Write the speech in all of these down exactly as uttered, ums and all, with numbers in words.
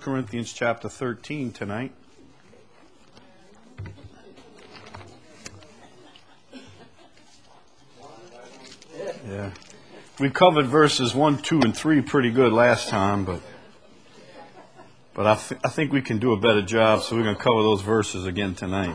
Corinthians chapter thirteen tonight. Yeah. We covered verses one, two, and three pretty good last time, but but I, th- I think we can do a better job, so we're going to cover those verses again tonight.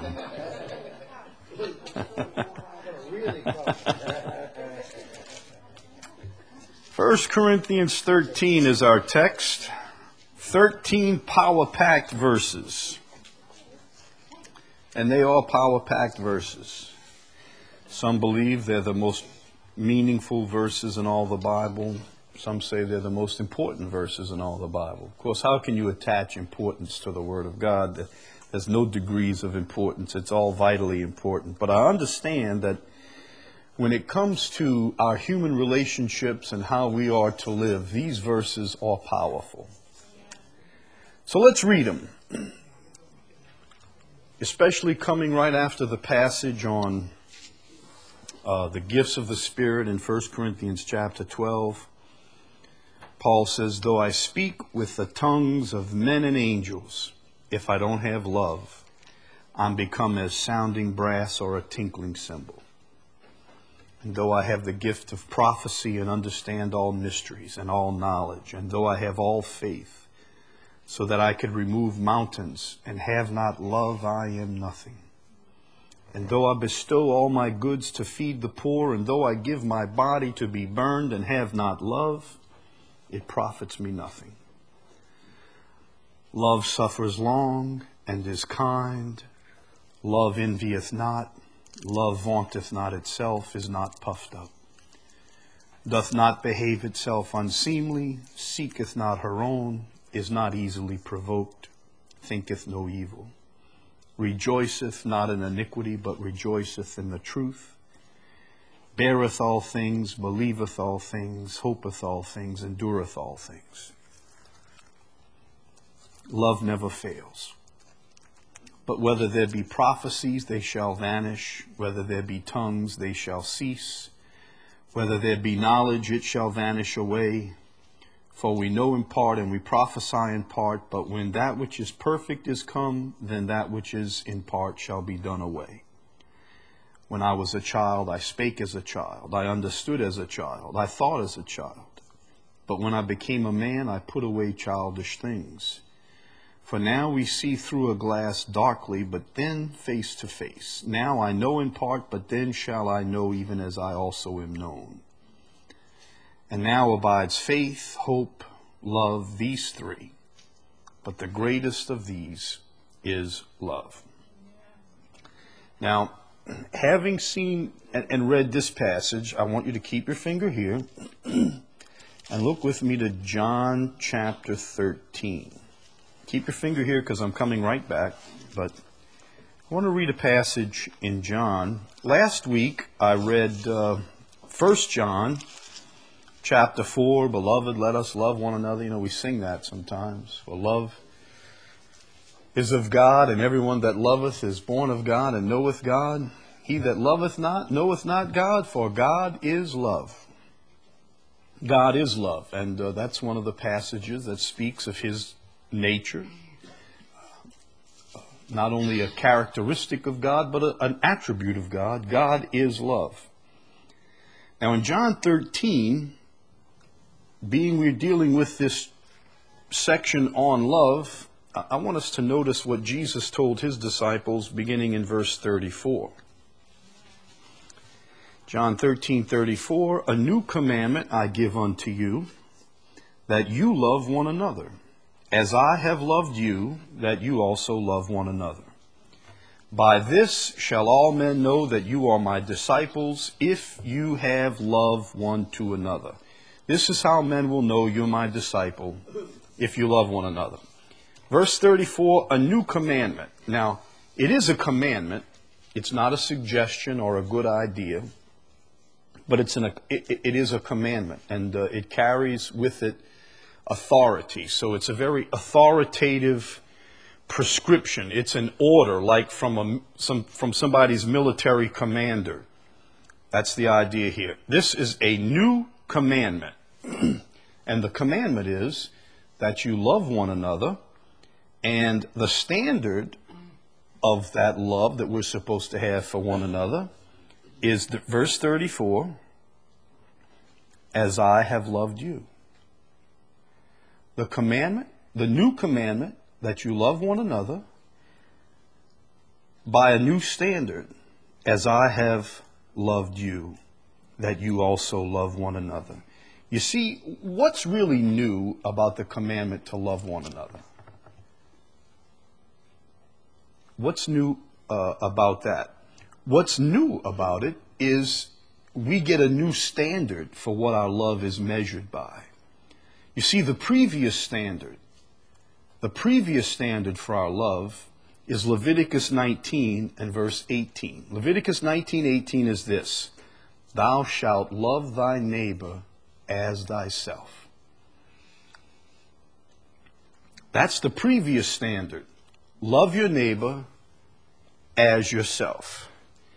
First Corinthians thirteen is our text. thirteen power-packed verses. And they are power-packed verses. Some believe they're the most meaningful verses in all the Bible. Some say they're the most important verses in all the Bible. Of course, how can you attach importance to the Word of God? There's no degrees of importance. It's all vitally important. But I understand that when it comes to our human relationships and how we are to live, these verses are powerful. So let's read them, especially coming right after the passage on uh, the gifts of the Spirit in First Corinthians chapter twelve. Paul says, though I speak with the tongues of men and angels, if I don't have love, I'm become as sounding brass or a tinkling cymbal. And though I have the gift of prophecy and understand all mysteries and all knowledge, and though I have all faith, so that I could remove mountains, and have not love, I am nothing. And though I bestow all my goods to feed the poor, and though I give my body to be burned and have not love, it profits me nothing. Love suffers long and is kind. Love envieth not. Love vaunteth not itself, is not puffed up. Doth not behave itself unseemly, seeketh not her own, is not easily provoked, thinketh no evil, rejoiceth not in iniquity, but rejoiceth in the truth, beareth all things, believeth all things, hopeth all things, endureth all things. Love never fails. But whether there be prophecies, they shall vanish. Whether there be tongues, they shall cease. Whether there be knowledge, it shall vanish away. For we know in part and we prophesy in part, but when that which is perfect is come, then that which is in part shall be done away. When I was a child, I spake as a child. I understood as a child. I thought as a child. But when I became a man, I put away childish things. For now we see through a glass darkly, but then face to face. Now I know in part, but then shall I know even as I also am known. And now abides faith, hope, love, these three. But the greatest of these is love. Now, having seen and read this passage, I want you to keep your finger here and look with me to John chapter thirteen. Keep your finger here because I'm coming right back, but I want to read a passage in John. Last week I read uh, First John chapter four, beloved, let us love one another. You know, we sing that sometimes. For love is of God, and everyone that loveth is born of God and knoweth God. He that loveth not knoweth not God, for God is love. God is love, and uh, that's one of the passages that speaks of His nature. Not only a characteristic of God, but a, an attribute of God. God is love. Now in John thirteen, being we're dealing with this section on love, I want us to notice what Jesus told His disciples beginning in verse thirty-four. John thirteen thirty-four, a new commandment I give unto you, that you love one another, as I have loved you, that you also love one another. By this shall all men know that you are my disciples, if you have love one to another. This is how men will know you're my disciple, if you love one another. Verse thirty-four, a new commandment. Now, it is a commandment. It's not a suggestion or a good idea, but it's an, it, it is a commandment, and uh, it carries with it authority. So it's a very authoritative prescription. It's an order, like from a, some from somebody's military commander. That's the idea here. This is a new commandment. And the commandment is that you love one another And the standard of that love that we're supposed to have for one another is the, verse thirty-four, as I have loved you. The commandment, the new commandment, that you love one another by a new standard, as I have loved you, that you also love one another. You see, what's really new about the commandment to love one another? What's new uh, about that? What's new about it is we get a new standard for what our love is measured by. You see, the previous standard, the previous standard for our love is Leviticus nineteen and verse eighteen. Leviticus nineteen eighteen is this: thou shalt love thy neighbor as thyself. That's the previous standard. Love your neighbor as yourself.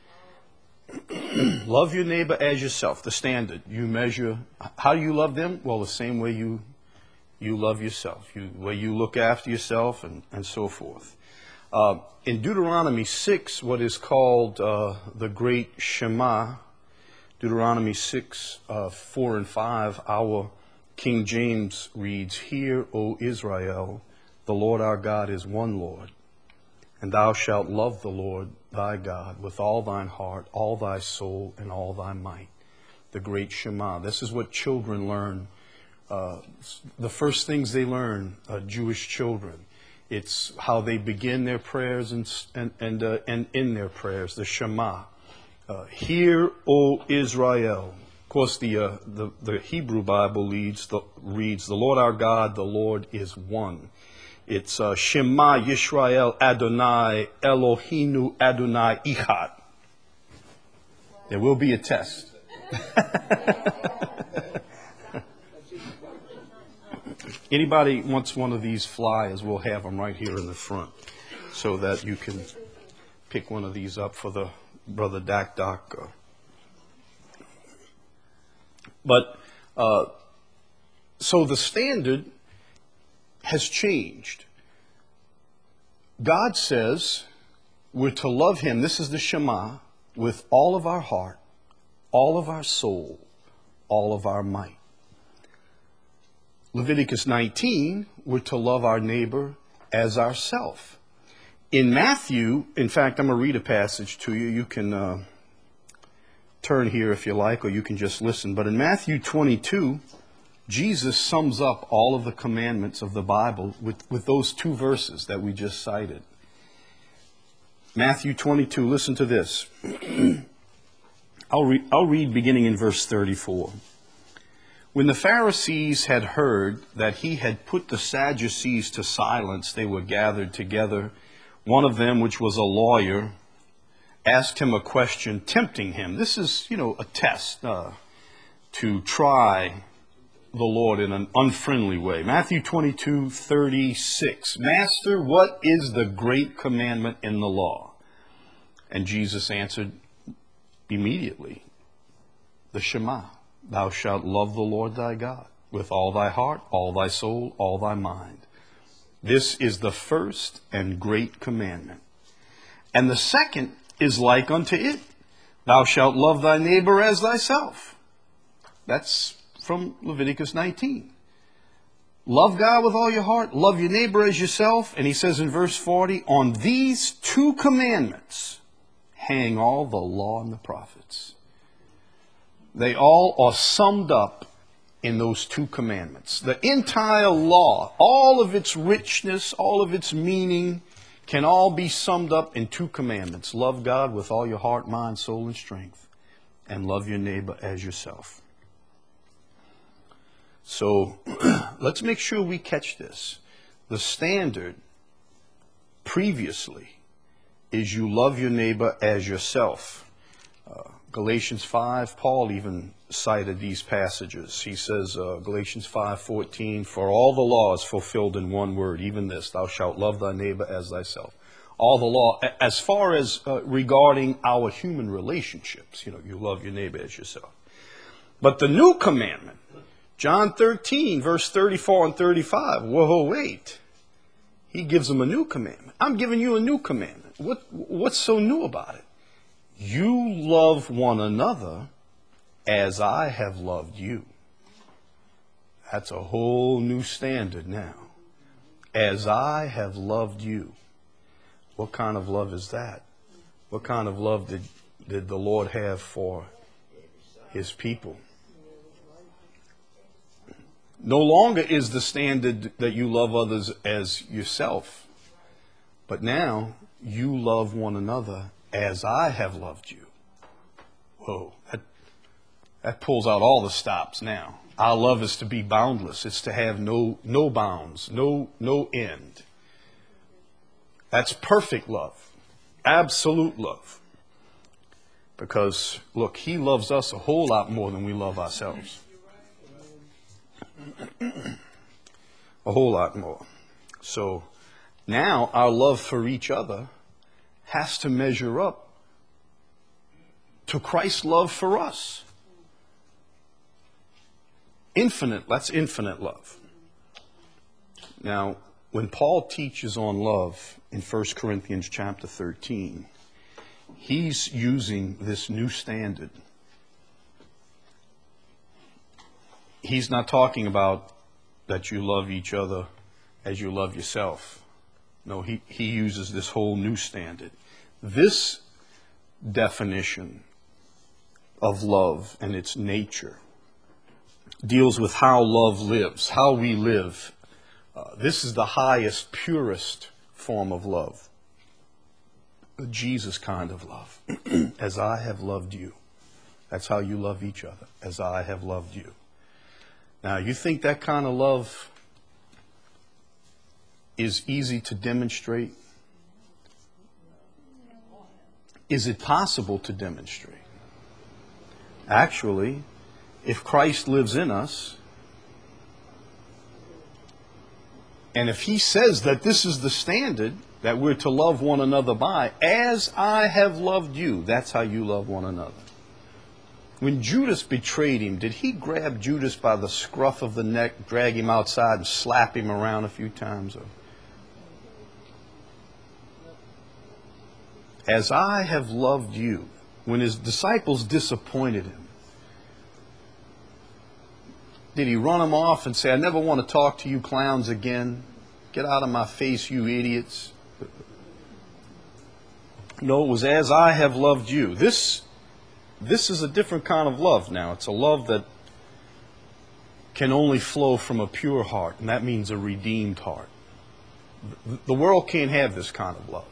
Love your neighbor as yourself, the standard. You measure, how do you love them? Well, the same way you you love yourself, you, way you look after yourself and, and so forth. Uh, in Deuteronomy six, what is called uh, the Great Shema, Deuteronomy six, uh, four and five, our King James reads, Hear, O Israel, the Lord our God is one Lord, and thou shalt love the Lord thy God with all thine heart, all thy soul, and all thy might. The Great Shema. This is what children learn. Uh, the first things they learn, uh, Jewish children. It's how they begin their prayers and and and, uh, and in their prayers, the Shema. Uh, Hear, O Israel. Of course, the, uh, the the Hebrew Bible leads the, reads, the Lord our God, the Lord is one. It's uh, Shema Yisrael Adonai Eloheinu Adonai Echad. There will be a test. Anybody wants one of these flyers, we'll have them right here in the front so that you can pick one of these up for the Brother Dak Doc. Uh, but, uh, so the standard has changed. God says we're to love Him, this is the Shema, with all of our heart, all of our soul, all of our might. Leviticus nineteen, we're to love our neighbor as ourself. In Matthew, in fact, I'm going to read a passage to you. You can uh, turn here if you like, or you can just listen. But in Matthew twenty-two, Jesus sums up all of the commandments of the Bible with, with those two verses that we just cited. Matthew twenty-two, listen to this. I'll, re- I'll read beginning in verse thirty-four. When the Pharisees had heard that he had put the Sadducees to silence, they were gathered together. One of them, which was a lawyer, asked him a question, tempting him. This is, you know, a test uh, to try the Lord in an unfriendly way. Matthew twenty-two, thirty-six. Master, what is the great commandment in the law? And Jesus answered immediately, the Shema. Thou shalt love the Lord thy God with all thy heart, all thy soul, all thy mind. This is the first and great commandment. And the second is like unto it. Thou shalt love thy neighbor as thyself. That's from Leviticus nineteen. Love God with all your heart, love your neighbor as yourself. And he says in verse forty, on these two commandments hang all the law and the prophets. They all are summed up in those two commandments. The entire law, all of its richness, all of its meaning, can all be summed up in two commandments. Love God with all your heart, mind, soul, and strength, and love your neighbor as yourself. So let's make sure we catch this. The standard previously is you love your neighbor as yourself. Uh, Galatians five, Paul even cited these passages. He says, uh, Galatians five fourteen, for all the law is fulfilled in one word, even this, thou shalt love thy neighbor as thyself. All the law, as far as uh, regarding our human relationships, you know, you love your neighbor as yourself. But the new commandment, John thirteen, verse thirty-four and thirty-five, whoa, wait. He He gives them a new commandment. I'm giving you a new commandment. What, what's so new about it? You love one another as I have loved you. That's a whole new standard now. As I have loved you. What kind of love is that? What kind of love did, did the Lord have for his people? No longer is the standard that you love others as yourself. But now, you love one another as I have loved you. Whoa, that, that pulls out all the stops now. Our love is to be boundless. It's to have no, no bounds, no, no end. That's perfect love. Absolute love. Because, look, he loves us a whole lot more than we love ourselves. A whole lot more. So now our love for each other has to measure up to Christ's love for us. Infinite, that's infinite love. Now, when Paul teaches on love in First Corinthians chapter thirteen, he's using this new standard. He's not talking about that you love each other as you love yourself. No, he, he uses this whole new standard. This definition of love and its nature deals with how love lives, how we live. Uh, this is the highest, purest form of love. The Jesus kind of love. As I have loved you. That's how you love each other. As I have loved you. Now, you think that kind of love is easy to demonstrate? Is it possible to demonstrate? Actually, if Christ lives in us, and if he says that this is the standard that we're to love one another by, as I have loved you, that's how you love one another. When Judas betrayed him, did he grab Judas by the scruff of the neck, drag him outside, and slap him around a few times? As I have loved you. When his disciples disappointed him, did he run them off and say, I never want to talk to you clowns again? Get out of my face, you idiots. No, it was as I have loved you. This, this is a different kind of love now. It's a love that can only flow from a pure heart, and that means a redeemed heart. The world can't have this kind of love.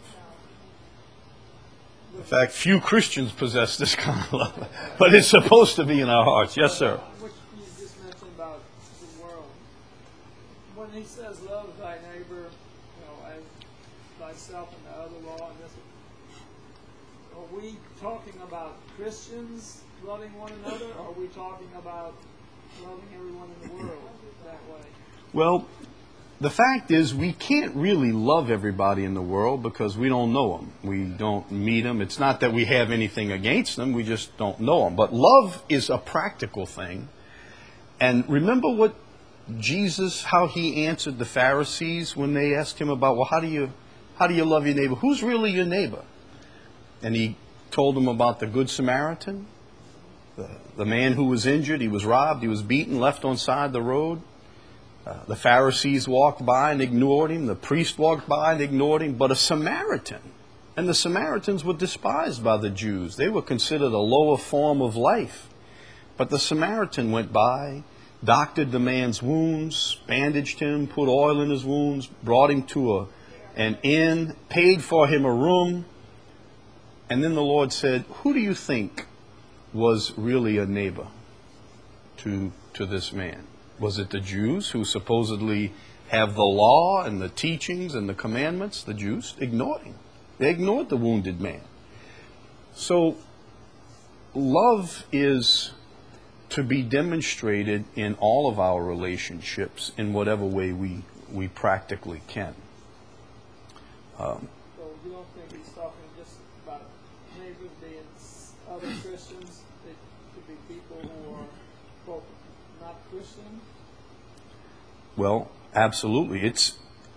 In fact, few Christians possess this kind of love, but it's supposed to be in our hearts. Yes, sir. What you just mentioned about the world. When he says, love thy neighbor, you know, as thyself and the other law, and this, are we talking about Christians loving one another, or are we talking about loving everyone in the world that way? Well, the fact is we can't really love everybody in the world because we don't know them. We don't meet them. It's not that we have anything against them. We just don't know them. But love is a practical thing. And remember what Jesus, how he answered the Pharisees when they asked him about, well, how do you, how do you love your neighbor? Who's really your neighbor? And he told them about the Good Samaritan, the, the man who was injured. He was robbed. He was beaten, left on side the road. Uh, the Pharisees walked by and ignored him. The priest walked by and ignored him. But a Samaritan, and the Samaritans were despised by the Jews. They were considered a lower form of life. But the Samaritan went by, doctored the man's wounds, bandaged him, put oil in his wounds, brought him to a, an inn, paid for him a room. And then the Lord said, who do you think was really a neighbor to, to this man? Was it the Jews who supposedly have the law and the teachings and the commandments? The Jews ignored him. They ignored the wounded man. So love is to be demonstrated in all of our relationships in whatever way we, we practically can. Um, So you don't think he's talking just about neighbors being other Christians? They could be people who are, quote, not Christian? Well, absolutely. It's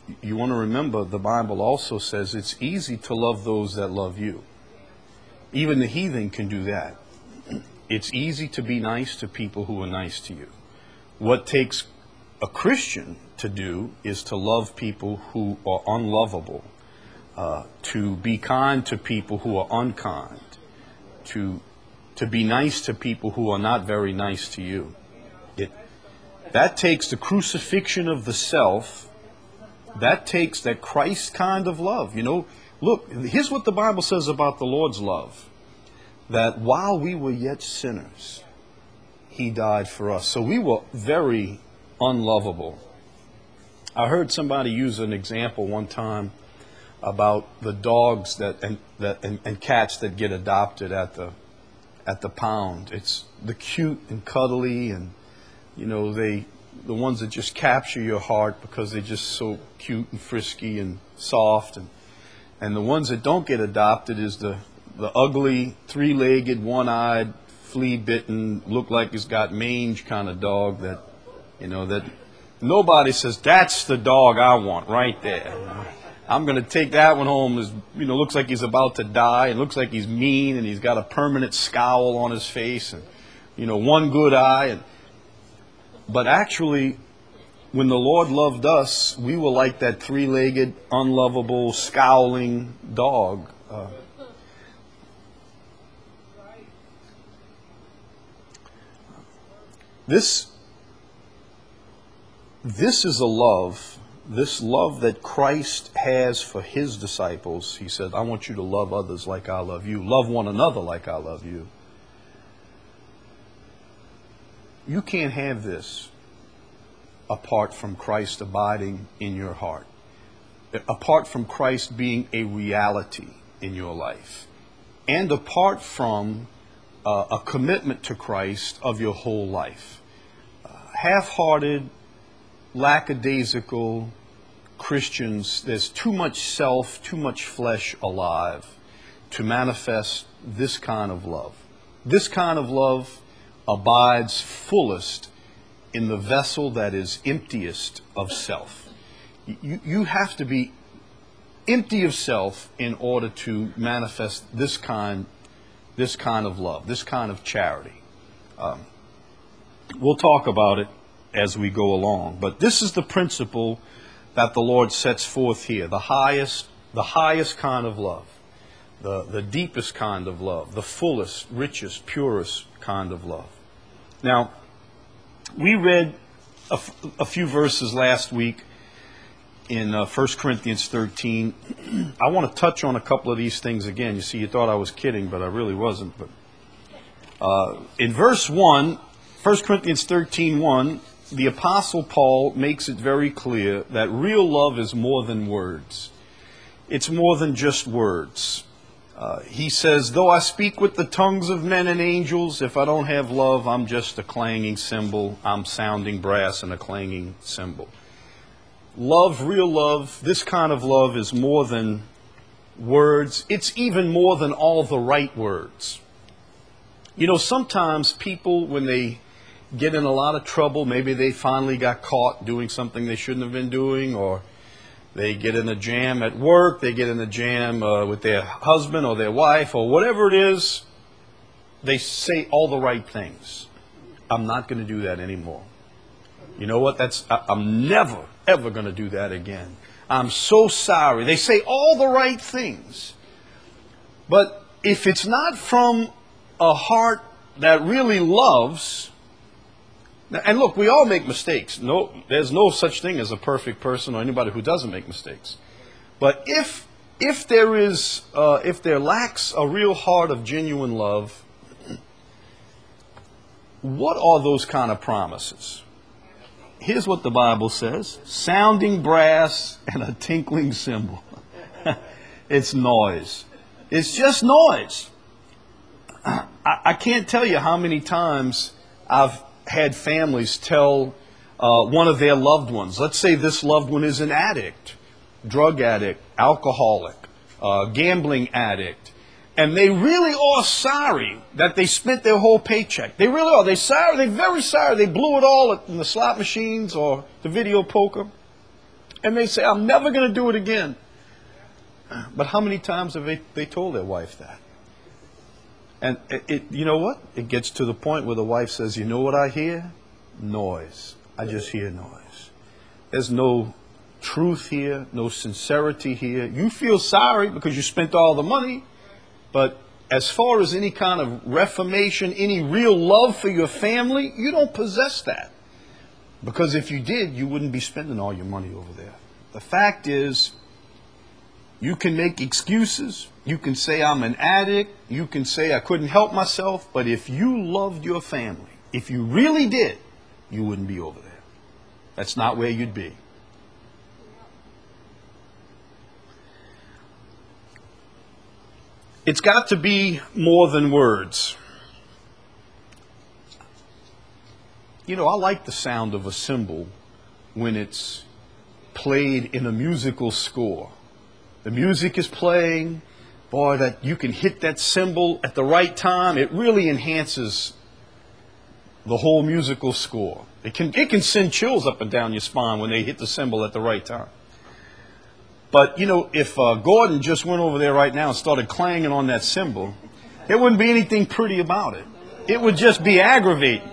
you want to remember the Bible also says it's easy to love those that love you. Even the heathen can do that. It's easy to be nice to people who are nice to you. What takes a Christian to do is to love people who are unlovable, uh, to be kind to people who are unkind, to to be nice to people who are not very nice to you. It, that takes the crucifixion of the self. That takes that Christ kind of love. You know, look, here's what the Bible says about the Lord's love. That while we were yet sinners, He died for us. So we were very unlovable. I heard somebody use an example one time about the dogs that and that and, and cats that get adopted at the at the pound. It's the cute and cuddly, and you know, they the ones that just capture your heart because they're just so cute and frisky and soft, and and the ones that don't get adopted is the the ugly, three-legged, one-eyed, flea-bitten, look like he's got mange kind of dog that, you know, that nobody says, that's the dog I want right there. I'm going to take that one home. As, you know, looks like he's about to die, and looks like he's mean, and he's got a permanent scowl on his face, and, you know, one good eye. And, but actually, when the Lord loved us, we were like that three-legged, unlovable, scowling dog. Uh, This, this is a love, this love that Christ has for His disciples. He said, I want you to love others like I love you. Love one another like I love you. You can't have this apart from Christ abiding in your heart. Apart from Christ being a reality in your life. And apart from uh, a commitment to Christ of your whole life. Half-hearted, lackadaisical Christians, there's too much self, too much flesh alive to manifest this kind of love. This kind of love abides fullest in the vessel that is emptiest of self. You, you have to be empty of self in order to manifest this kind, this kind of love, this kind of charity. Um, We'll talk about it as we go along. But this is the principle that the Lord sets forth here. The highest, the highest kind of love. The, the deepest kind of love. The fullest, richest, purest kind of love. Now, we read a, f- a few verses last week in uh, First Corinthians thirteen. I want to touch on a couple of these things again. You see, you thought I was kidding, but I really wasn't. But uh, in verse one, First Corinthians thirteen one, the Apostle Paul makes it very clear that real love is more than words. It's more than just words. Uh, he says, though I speak with the tongues of men and angels, if I don't have love, I'm just a clanging cymbal. I'm sounding brass and a clanging cymbal. Love, real love, this kind of love is more than words. It's even more than all the right words. You know, sometimes people, when they get in a lot of trouble, maybe they finally got caught doing something they shouldn't have been doing, or they get in a jam at work, they get in a jam uh, with their husband or their wife, or whatever it is, they say all the right things. I'm not going to do that anymore. You know what? That's I, I'm never, ever going to do that again. I'm so sorry. They say all the right things. But if it's not from a heart that really loves, and look, we all make mistakes. No, there's no such thing as a perfect person or anybody who doesn't make mistakes. But if if there is, uh, if there lacks a real heart of genuine love, what are those kind of promises? Here's what the Bible says: sounding brass and a tinkling cymbal. It's noise. It's just noise. I, I can't tell you how many times I've had families tell uh, one of their loved ones, let's say this loved one is an addict, drug addict, alcoholic, uh, gambling addict, and they really are sorry that they spent their whole paycheck. They really are. They're sorry. They're very sorry. They blew it all in the slot machines or the video poker. And they say, I'm never going to do it again. But how many times have they, they told their wife that? And it, it, you know what? It gets to the point where the wife says, you know what I hear? Noise. I just hear noise. There's no truth here, no sincerity here. You feel sorry because you spent all the money, but as far as any kind of reformation, any real love for your family, you don't possess that. Because if you did, you wouldn't be spending all your money over there. The fact is, you can make excuses. You can say I'm an addict. You can say I couldn't help myself. But if you loved your family, if you really did, you wouldn't be over there. That's not where you'd be. It's got to be more than words. You know, I like the sound of a cymbal when it's played in a musical score. The music is playing, boy, that you can hit that cymbal at the right time. It really enhances the whole musical score. It can, it can send chills up and down your spine when they hit the cymbal at the right time. But, you know, if uh, Gordon just went over there right now and started clanging on that cymbal, there wouldn't be anything pretty about it. It would just be aggravating.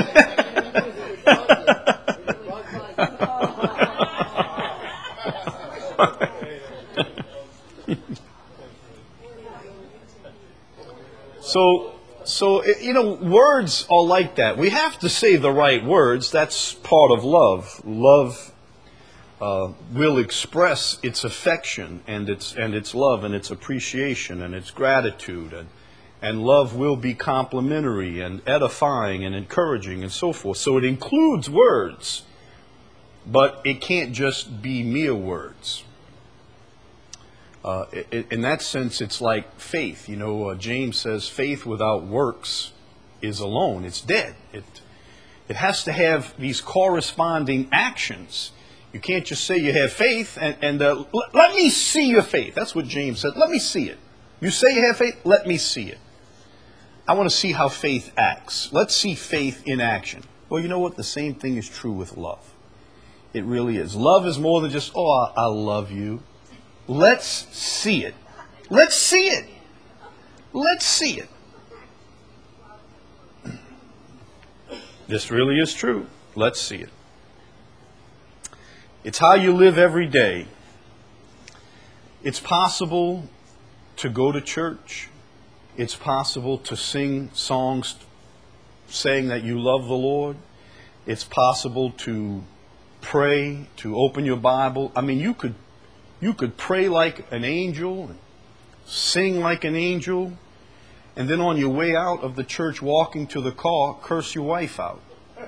So, so you know, words are like that. We have to say the right words. That's part of love. Love uh, will express its affection and its and its love and its appreciation and its gratitude, and and love will be complimentary and edifying and encouraging and so forth. So it includes words, but it can't just be mere words. Uh, it, in that sense, it's like faith. You know, uh, James says faith without works is alone. It's dead. It, it has to have these corresponding actions. You can't just say you have faith and, and uh, l- let me see your faith. That's what James said. Let me see it. You say you have faith? Let me see it. I want to see how faith acts. Let's see faith in action. Well, you know what? The same thing is true with love. It really is. Love is more than just, oh, I, I love you. Let's see it. Let's see it. Let's see it. This really is true. Let's see it. It's how you live every day. It's possible to go to church. It's possible to sing songs saying that you love the Lord. It's possible to pray, to open your Bible. I mean, you could You could pray like an angel, sing like an angel, and then on your way out of the church walking to the car, curse your wife out.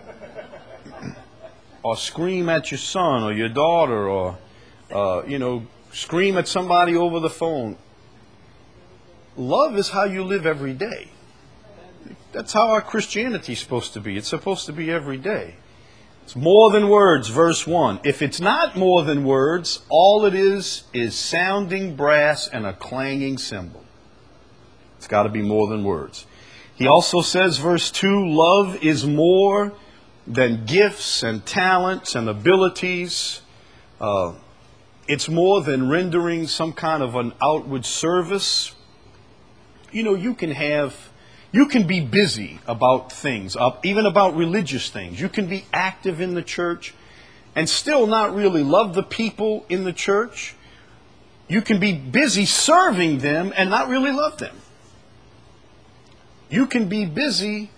Or scream at your son or your daughter, or, uh, you know, scream at somebody over the phone. Love is how you live every day. That's how our Christianity is supposed to be. It's supposed to be every day. It's more than words, verse one. If it's not more than words, all it is is sounding brass and a clanging cymbal. It's got to be more than words. He also says, verse two, love is more than gifts and talents and abilities. Uh, it's more than rendering some kind of an outward service. You know, you can have... You can be busy about things, even about religious things. You can be active in the church and still not really love the people in the church. You can be busy serving them and not really love them. You can be busy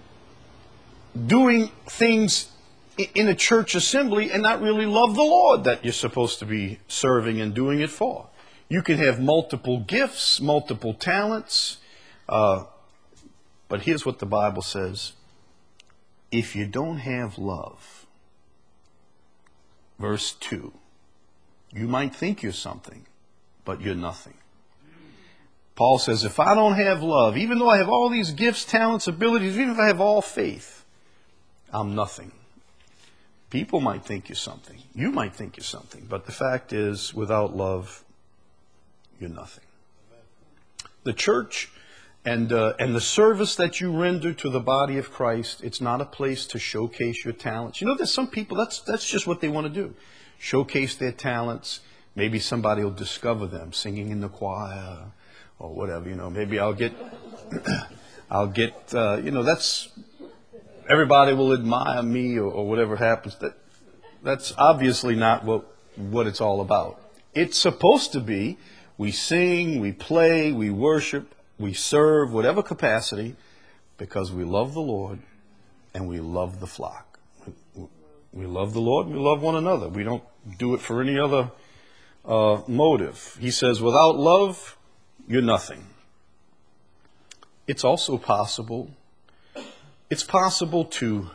doing things in a church assembly and not really love the Lord that you're supposed to be serving and doing it for. You can have multiple gifts, multiple talents, uh, but here's what the Bible says. If you don't have love, verse two, you might think you're something, but you're nothing. Paul says, if I don't have love, even though I have all these gifts, talents, abilities, even if I have all faith, I'm nothing. People might think you're something. You might think you're something. But the fact is, without love, you're nothing. The church And uh, and the service that you render to the body of Christ, it's not a place to showcase your talents. You know, there's some people, that's that's just what they want to do. showcase their talents. Maybe somebody will discover them singing in the choir or whatever, you know. Maybe I'll get, I'll get, uh, you know, that's, everybody will admire me or, or whatever happens. That, that's obviously not what, what it's all about. It's supposed to be, we sing, we play, we worship, we serve, whatever capacity, because we love the Lord and we love the flock. We love the Lord and we love one another. We don't do it for any other uh, motive. He says, without love, you're nothing. It's also possible, it's possible to,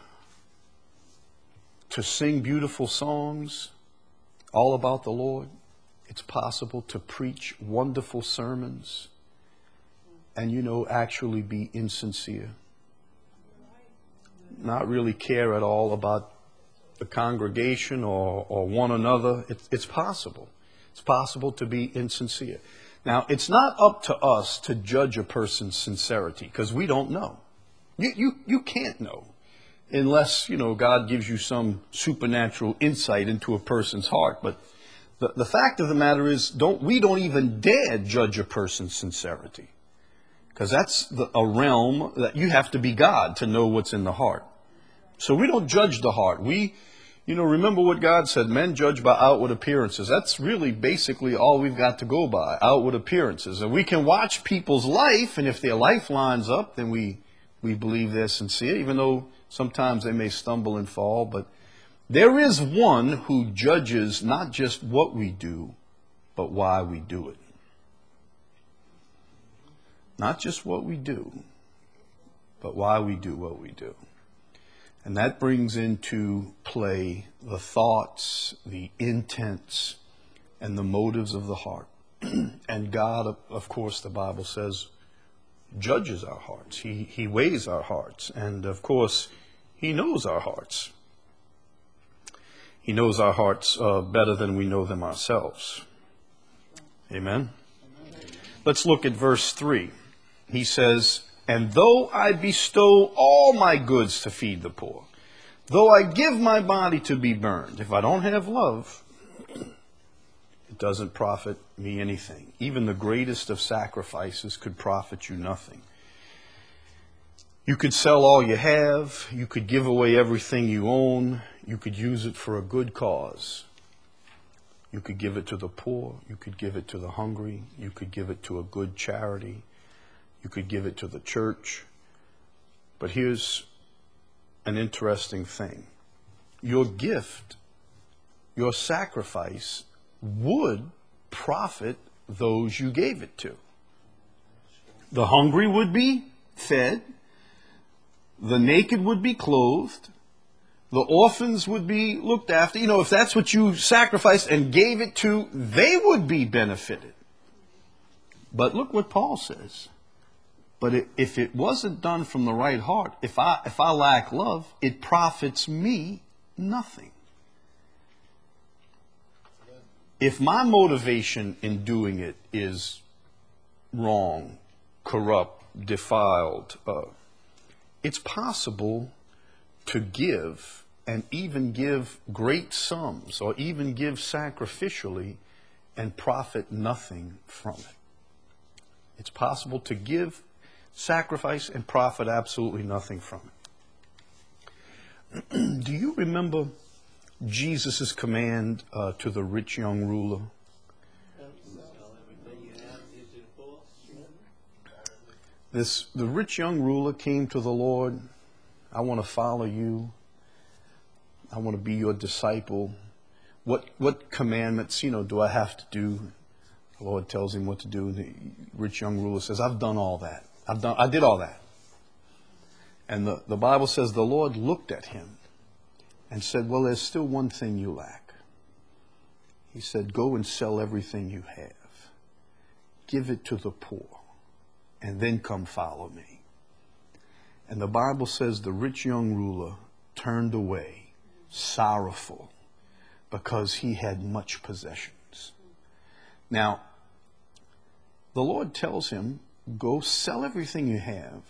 to sing beautiful songs all about the Lord. It's possible to preach wonderful sermons and, you know, actually be insincere. Not really care at all about the congregation or, or one another. It, it's possible. It's possible to be insincere. Now, it's not up to us to judge a person's sincerity because we don't know. You, you, you can't know unless, you know, God gives you some supernatural insight into a person's heart. But the, the fact of the matter is, don't we don't even dare judge a person's sincerity. Because that's the, a realm that you have to be God to know what's in the heart. So we don't judge the heart. We, you know, remember what God said, men judge by outward appearances. That's really basically all we've got to go by, outward appearances. And we can watch people's life, and if their life lines up, then we, we believe they're sincere, even though sometimes they may stumble and fall. But there is one who judges not just what we do, but why we do it. Not just what we do, but why we do what we do. And that brings into play the thoughts, the intents, and the motives of the heart. And God, of course, the Bible says, judges our hearts. He, he weighs our hearts. And, of course, He knows our hearts. He knows our hearts uh, better than we know them ourselves. Amen? Let's look at verse three. He says, and though I bestow all my goods to feed the poor, though I give my body to be burned, if I don't have love, it doesn't profit me anything. Even the greatest of sacrifices could profit you nothing. You could sell all you have. You could give away everything you own. You could use it for a good cause. You could give it to the poor. You could give it to the hungry. You could give it to a good charity. You could give it to the church. But here's an interesting thing. Your gift, your sacrifice would profit those you gave it to. The hungry would be fed. The naked would be clothed. The orphans would be looked after. You know, if that's what you sacrificed and gave it to, they would be benefited. But look what Paul says. But if it wasn't done from the right heart, if I if I lack love, it profits me nothing. If my motivation in doing it is wrong, corrupt, defiled, uh, it's possible to give and even give great sums or even give sacrificially and profit nothing from it. It's possible to give, sacrifice, and profit absolutely nothing from it. Do you remember Jesus' command uh, to the rich young ruler? This, the rich young ruler came to the Lord. I want to follow you. I want to be your disciple. What what commandments, you know, do I have to do? The Lord tells him what to do. The rich young ruler says, I've done all that. I've done, I did all that. And the, the Bible says the Lord looked at him and said, well, there's still one thing you lack. He said, go and sell everything you have. Give it to the poor. And then come follow me. And the Bible says the rich young ruler turned away, sorrowful, because he had much possessions. Now, the Lord tells him, go sell everything you have,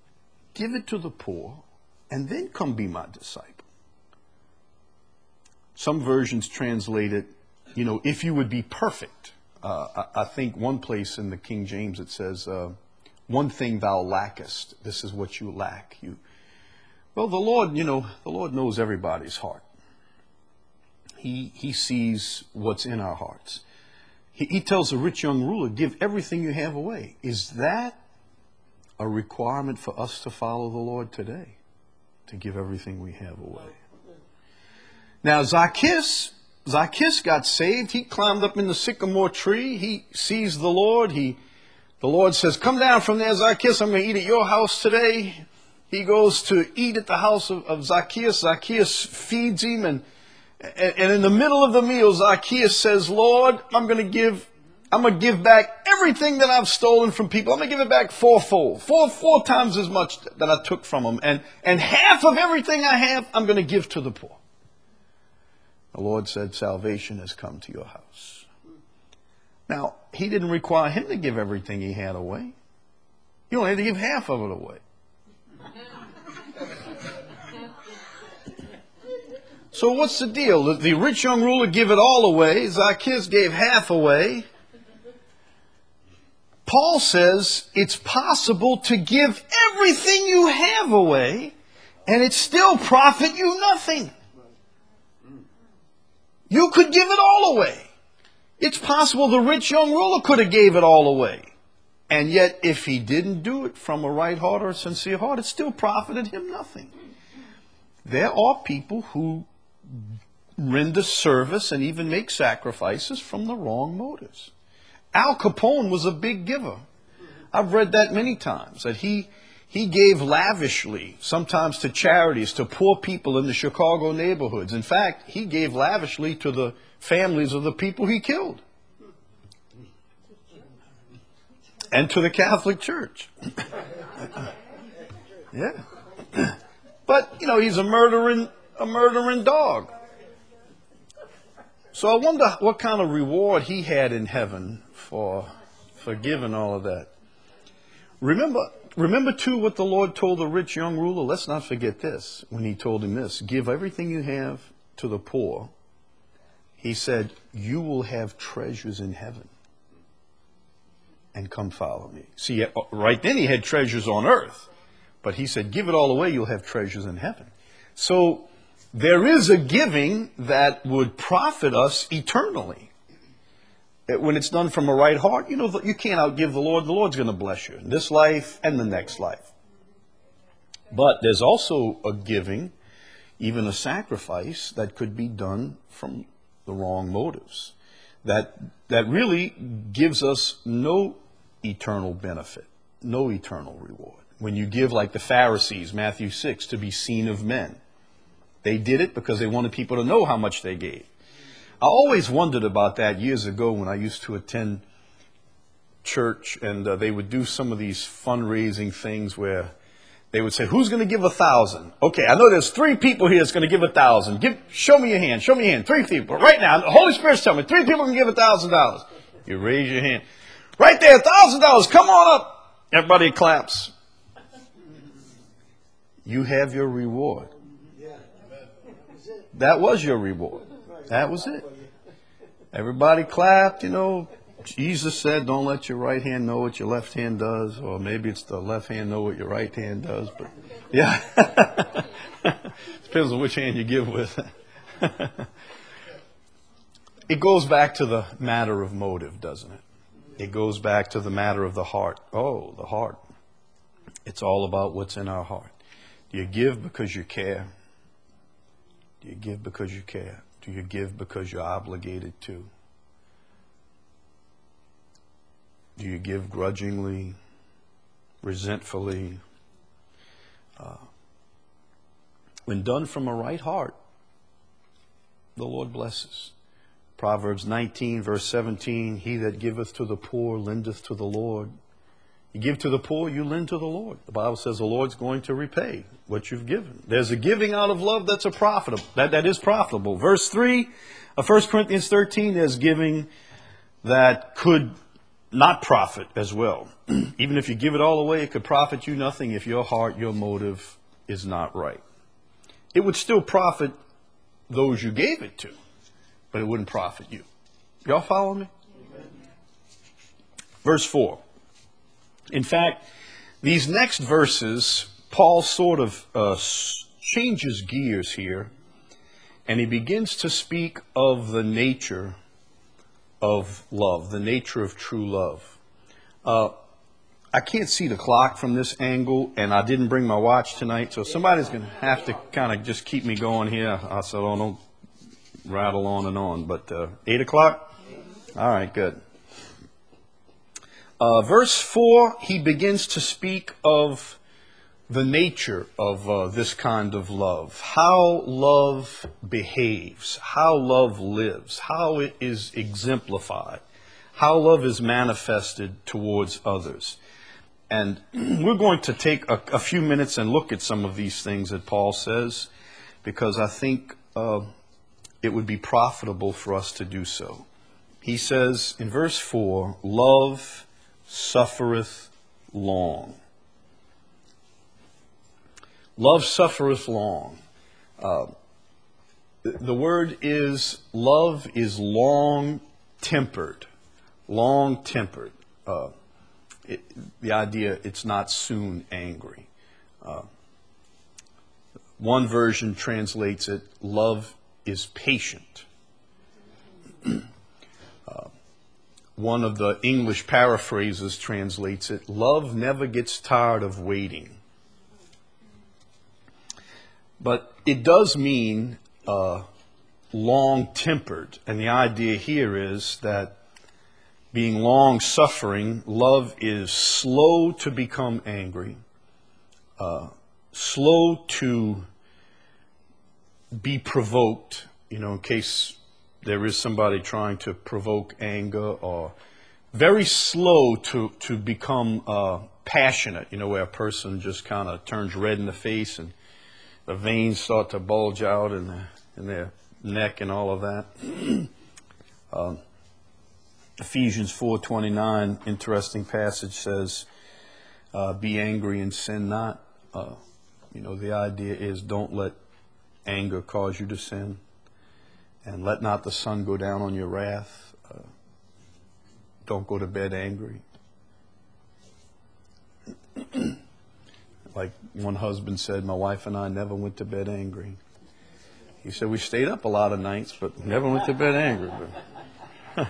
give it to the poor, and then come be my disciple. Some versions translate it, you know, if you would be perfect. Uh, I, I think one place in the King James it says, uh, one thing thou lackest. This is what you lack. You, well, the Lord, you know, the Lord knows everybody's heart. He, he sees what's in our hearts. He, he tells the rich young ruler, give everything you have away. Is that a requirement for us to follow the Lord today? To give everything we have away. Now, Zacchaeus, Zacchaeus got saved. He climbed up in the sycamore tree. He sees the Lord. He, the Lord says, come down from there, Zacchaeus. I'm going to eat at your house today. He goes to eat at the house of, of Zacchaeus. Zacchaeus feeds him. And, and, and in the middle of the meal, Zacchaeus says, Lord, I'm going to give, I'm going to give back everything that I've stolen from people. I'm going to give it back fourfold, four, four times as much that I took from them. And, and half of everything I have, I'm going to give to the poor. The Lord said, salvation has come to your house. Now, he didn't require him to give everything he had away. He only had to give half of it away. So what's the deal? The, the rich young ruler gave it all away. Zacchaeus gave half away. Paul says it's possible to give everything you have away and it still profit you nothing. You could give it all away. It's possible the rich young ruler could have gave it all away. And yet, if he didn't do it from a right heart or a sincere heart, it still profited him nothing. There are people who render service and even make sacrifices from the wrong motives. Al Capone was a big giver. I've read that many times, that he He gave lavishly, sometimes to charities, to poor people in the Chicago neighborhoods. In fact, he gave lavishly to the families of the people he killed. And to the Catholic Church. Yeah. But, you know, he's a murdering, a murdering dog. So I wonder what kind of reward he had in heaven for, for giving all of that. Remember... Remember, too, what the Lord told the rich young ruler? Let's not forget this. When he told him this, give everything you have to the poor. He said, you will have treasures in heaven. And come follow me. See, right then he had treasures on earth. But he said, give it all away, you'll have treasures in heaven. So there is a giving that would profit us eternally. When it's done from a right heart, you know, you can't outgive the Lord. The Lord's going to bless you in this life and the next life. But there's also a giving, even a sacrifice, that could be done from the wrong motives. That, that really gives us no eternal benefit, no eternal reward. When you give like the Pharisees, Matthew six, to be seen of men. They did it because they wanted people to know how much they gave. I always wondered about that years ago when I used to attend church, and uh, they would do some of these fundraising things where they would say, who's going to give a thousand? Okay, I know there's three people here that's going to give a thousand. Give, show me your hand. Show me your hand. Three people. Right now, the Holy Spirit's telling me three people can give a thousand dollars. You raise your hand. Right there, a thousand dollars. Come on up. Everybody claps. You have your reward. That was your reward. That was it. Everybody clapped, you know. Jesus said, don't let your right hand know what your left hand does. Or maybe it's the left hand know what your right hand does. But yeah. Depends on which hand you give with. It goes back to the matter of motive, doesn't it? It goes back to the matter of the heart. Oh, the heart. It's all about what's in our heart. Do you give because you care? Do you give because you care? Do you give because you're obligated to? Do you give grudgingly, resentfully? Uh, when done from a right heart, the Lord blesses. Proverbs nineteen, verse seventeen, he that giveth to the poor lendeth to the Lord. You give to the poor, you lend to the Lord. The Bible says the Lord's going to repay what you've given. There's a giving out of love that's a profitable. That, that is profitable. Verse three of First Corinthians thirteen, there's giving that could not profit as well. Even if you give it all away, it could profit you nothing if your heart, your motive is not right. It would still profit those you gave it to, but it wouldn't profit you. Y'all follow me? Verse four. In fact, these next verses, Paul sort of uh, changes gears here, and he begins to speak of the nature of love, the nature of true love. Uh, I can't see the clock from this angle, and I didn't bring my watch tonight, so somebody's going to have to kind of just keep me going here. I said, oh, don't rattle on and on. But uh, eight o'clock? All right, good. Uh, verse four, he begins to speak of the nature of uh, this kind of love, how love behaves, how love lives, how it is exemplified, how love is manifested towards others. And we're going to take a, a few minutes and look at some of these things that Paul says, because I think uh, it would be profitable for us to do so. He says in verse four, love suffereth long. Love suffereth long. Uh, the word is, love is long-tempered. Long-tempered. Uh, it, the idea, it's not soon angry. Uh, one version translates it, love is patient. uh, one of the English paraphrases translates it, love never gets tired of waiting. But it does mean uh, long-tempered. And the idea here is that being long-suffering, love is slow to become angry, uh, slow to be provoked, you know, in case there is somebody trying to provoke anger, or very slow to, to become uh, passionate, you know, where a person just kind of turns red in the face and the veins start to bulge out in, the, in their neck and all of that. um, Ephesians four twenty-nine, interesting passage, says, uh, be angry and sin not. Uh, you know, the idea is don't let anger cause you to sin. And let not the sun go down on your wrath. Uh, don't go to bed angry. Like one husband said, my wife and I never went to bed angry. He said, we stayed up a lot of nights, but never went to bed angry. But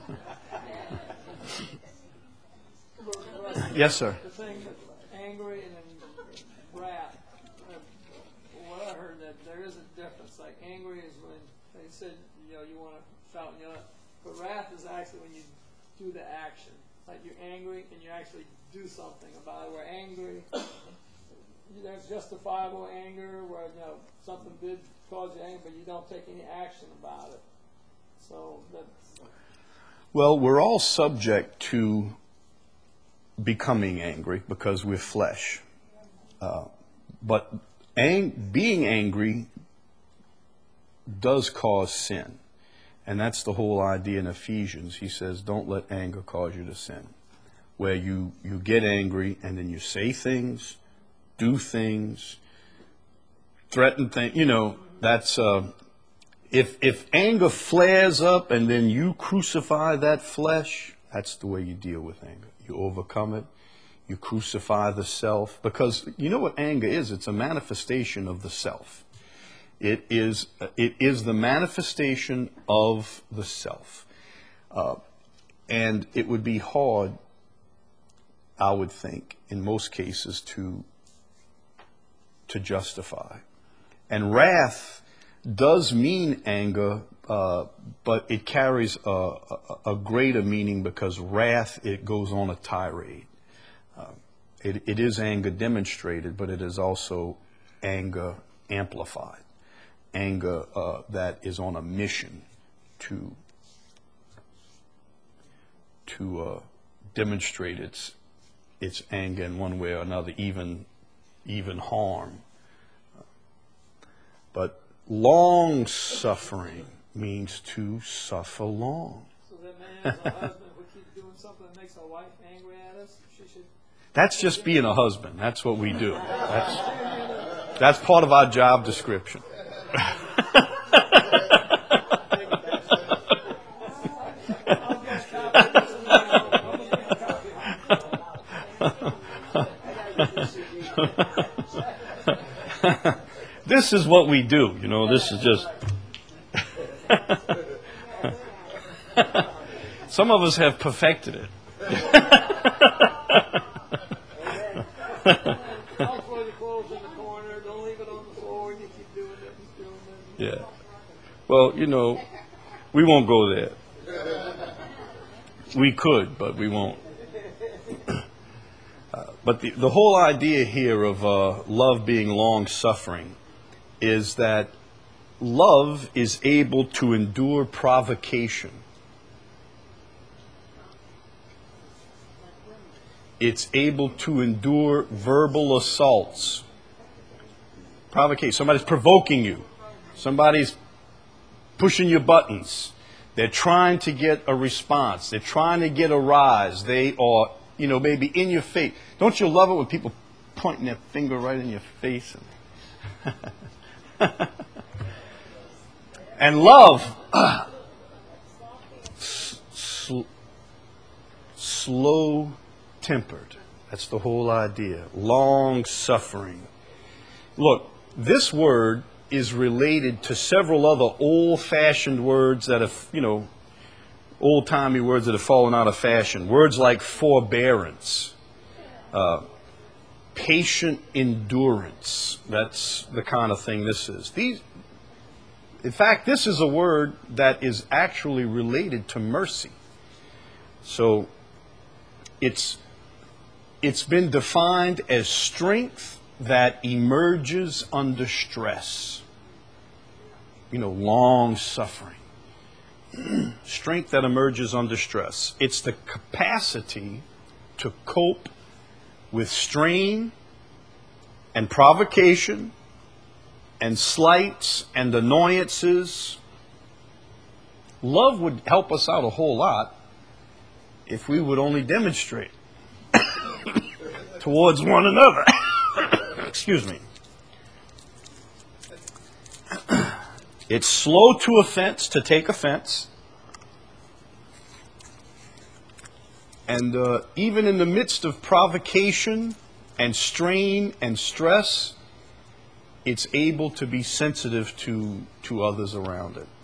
yes, sir. The thing with angry and then wrath, uh, what I heard, that there is a difference. Like angry is when they said, you know, you want to shout and yell, but wrath is actually when you do the action. Like you're angry and you actually do something about it. We're angry. There's justifiable anger where, you know, something did cause you anger, but you don't take any action about it. So that's... Well, we're all subject to becoming angry because we're flesh. Uh, but ang- being angry does cause sin. And that's the whole idea in Ephesians. He says, don't let anger cause you to sin. Where you, you get angry and then you say things, do things, threaten things. You know, that's... Uh, If if anger flares up and then you crucify that flesh, that's the way you deal with anger. You overcome it. You crucify the self. Because you know what anger is? It's a manifestation of the self. It is it is the manifestation of the self. Uh, and it would be hard, I would think, in most cases, to to justify. And wrath does mean anger, uh, but it carries a, a, a greater meaning, because wrath, it goes on a tirade. Uh, it, it is anger demonstrated, but it is also anger amplified. Anger uh, that is on a mission to to uh, demonstrate its its anger in one way or another, even even harm. But long suffering means to suffer long. So that man, as a husband, if we keep doing something that makes our wife angry at us, she should... That's just being a husband. That's what we do. That's, that's part of our job description. this is what we do. You know, this is just. Some of us have perfected it. I'll throw the clothes in the corner. Don't leave it on the floor. You keep doing it and doing it. Yeah. Well, you know, we won't go there. We could, but we won't. Uh, but the, the whole idea here of uh, love being long-suffering is that love is able to endure provocation. It's able to endure verbal assaults. Provocation. Somebody's provoking you. Somebody's pushing your buttons. They're trying to get a response. They're trying to get a rise. They are, you know, maybe in your face. Don't you love it when people pointing their finger right in your face? And love, uh, sl- slow-tempered. That's the whole idea. Long-suffering. Look, this word is related to several other old-fashioned words that have, you know, old-timey words that have fallen out of fashion. Words like forbearance, uh, patient endurance. That's the kind of thing this is. These, in fact, this is a word that is actually related to mercy. So it's it's been defined as strength that emerges under stress. You know, long suffering. Strength that emerges under stress. It's the capacity to cope with strain and provocation and slights and annoyances. Love would help us out a whole lot if we would only demonstrate towards one another. Excuse me. It's slow to offense, to take offense. And uh, even in the midst of provocation and strain and stress, it's able to be sensitive to, to others around it.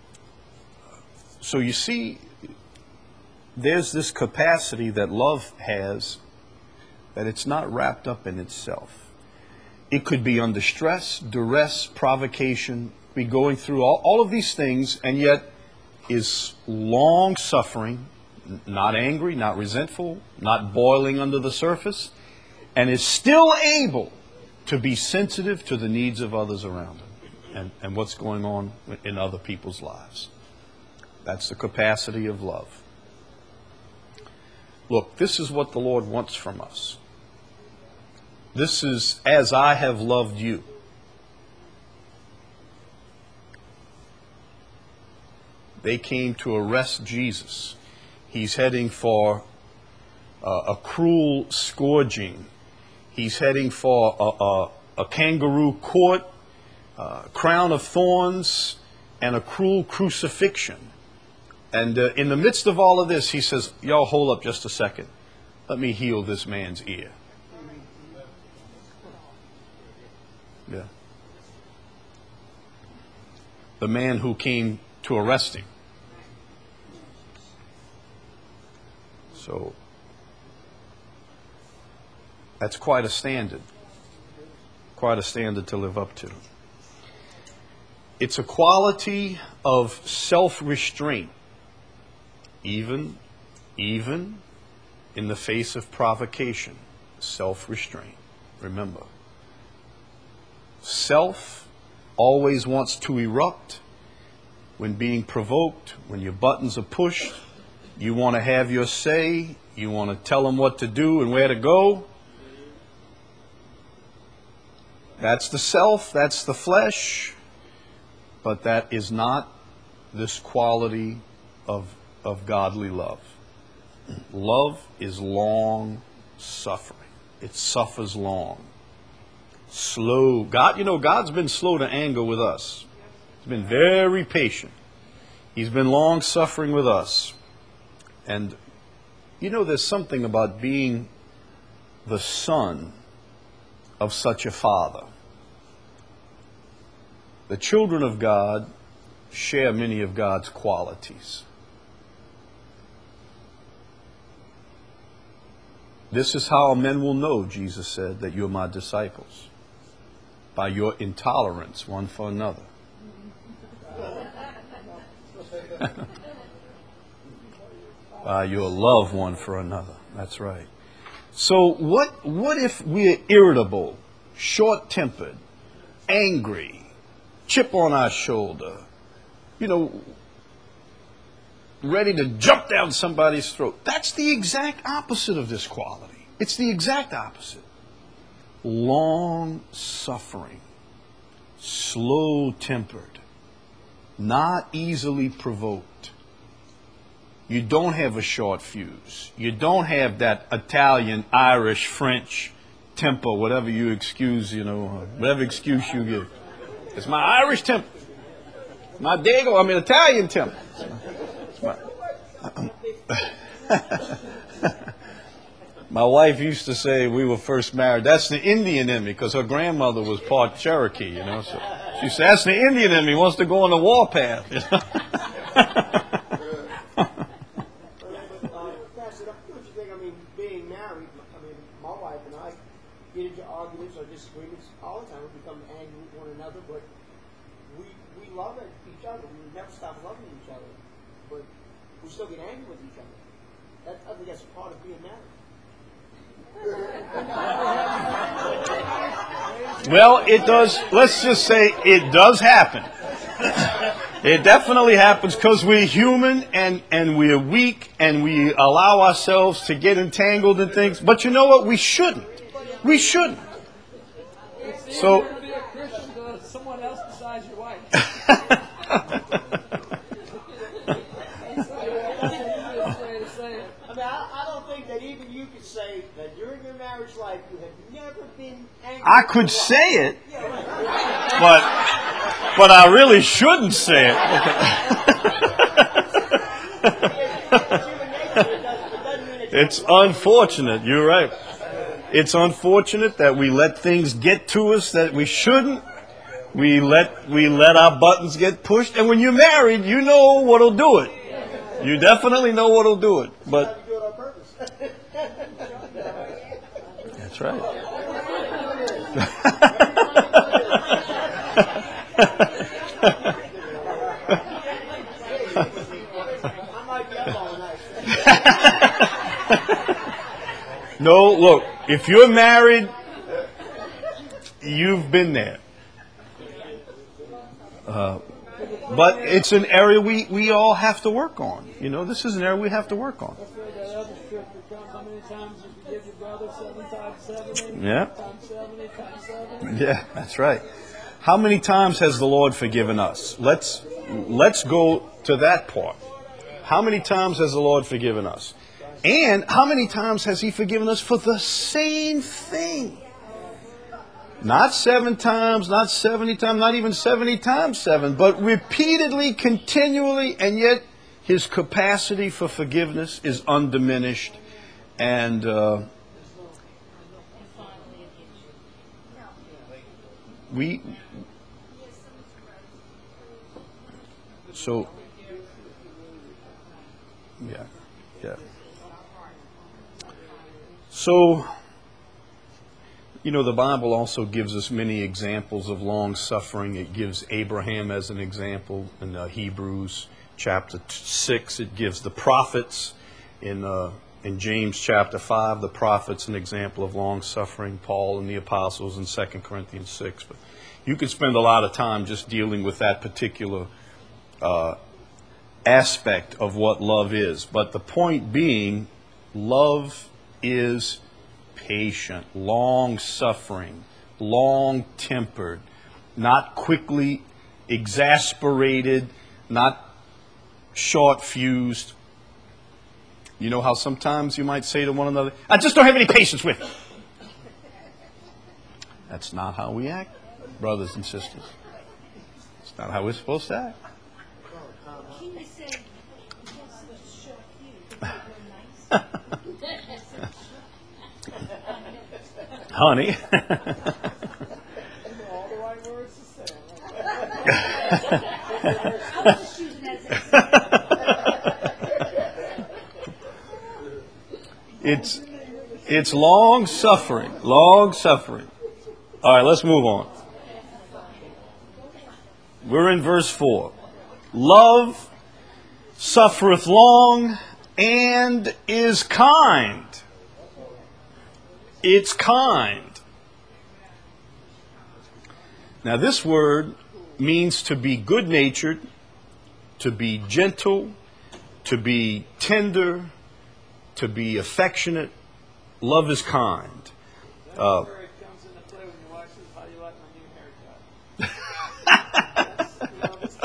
So you see, there's this capacity that love has that it's not wrapped up in itself. It could be under stress, duress, provocation, be going through all, all of these things, and yet is long-suffering, not angry, not resentful, not boiling under the surface, and is still able to be sensitive to the needs of others around him and, and what's going on in other people's lives. That's the capacity of love. Look, this is what the Lord wants from us. This is as I have loved you. They came to arrest Jesus. He's heading for uh, a cruel scourging. He's heading for a, a, a kangaroo court, a crown of thorns, and a cruel crucifixion. And uh, in the midst of all of this, he says, y'all hold up just a second. Let me heal this man's ear. Yeah. The man who came to arrest him. So, that's quite a standard. Quite a standard to live up to. It's a quality of self-restraint, even, even in the face of provocation. Self-restraint. Remember. Self always wants to erupt when being provoked, when your buttons are pushed. You want to have your say. You want to tell them what to do and where to go. That's the self. That's the flesh. But that is not this quality of, of godly love. Love is long suffering. It suffers long. Slow. God, you know, God's been slow to anger with us. He's been very patient. He's been long suffering with us. And, you know, there's something about being the son of such a father. The children of God share many of God's qualities. This is how men will know, Jesus said, that you're my disciples. By your intolerance one for another. By your love one for another. That's right. So what, what if we're irritable, short-tempered, angry, chip on our shoulder, you know, ready to jump down somebody's throat? That's the exact opposite of this quality. It's the exact opposite. Long-suffering, slow-tempered, not easily provoked. You don't have a short fuse. You don't have that Italian, Irish, French temper, whatever you excuse, you know, whatever excuse you give. It's my Irish temper. My Dago, I mean Italian temper. It's my, my wife used to say we were first married, that's the Indian in me, because her grandmother was part Cherokee, you know. So she said, that's the Indian in me, wants to go on the warpath. You know? Get into arguments or disagreements all the time. We become angry with one another, but we we love each other. We never stop loving each other, but we still get angry with each other. That, I think that's a part of being married. Well, it does, let's just say it does happen. It definitely happens because we're human and, and we're weak and we allow ourselves to get entangled in things. But you know what? We shouldn't. We shouldn't. It's So, easier to be a Christian to someone else besides your wife. That's the easiest way to say it. I mean, I, I don't think that even you could say that during your marriage life you have never been angry. I could say it, but but I really shouldn't say it. It's unfortunate. You're right. It's unfortunate that we let things get to us that we shouldn't. We let we let our buttons get pushed. And when you're married, you know what'll do it. You definitely know what'll do it. But that's right. No, look, if you're married, you've been there. Uh, but it's an area we, we all have to work on. You know, this is an area we have to work on. That's where that other scripture comes. How many times you forgive your brother? Seven times seventy? Yeah. Times seventy times seventy? Yeah, that's right. How many times has the Lord forgiven us? Let's let's go to that part. How many times has the Lord forgiven us? And how many times has He forgiven us for the same thing? Not seven times, not seventy times, not even seventy times seven, but repeatedly, continually, and yet His capacity for forgiveness is undiminished. And uh, we, so, yeah, yeah. So, you know, the Bible also gives us many examples of long suffering. It gives Abraham as an example in uh, Hebrews chapter six. It gives the prophets in uh, in James chapter five. The prophets an example of long suffering. Paul and the apostles in Second Corinthians six. But you could spend a lot of time just dealing with that particular uh, aspect of what love is. But the point being, love is patient, long-suffering, long-tempered, not quickly exasperated, not short-fused. You know how sometimes you might say to one another, I just don't have any patience with you. That's not how we act, brothers and sisters. It's not how we're supposed to act. He said, yes, the short fuse, but nice. Honey. All the right words to say. I was just using that as an example. It's, it's long suffering, long suffering. All right, let's move on. We're in verse four. Love suffereth long and is kind. It's kind. Now, this word means to be good-natured, to be gentle, to be tender, to be affectionate. Love is kind. Uh, Where it comes into play when your wife says, "How do you like my new haircut?" That's love is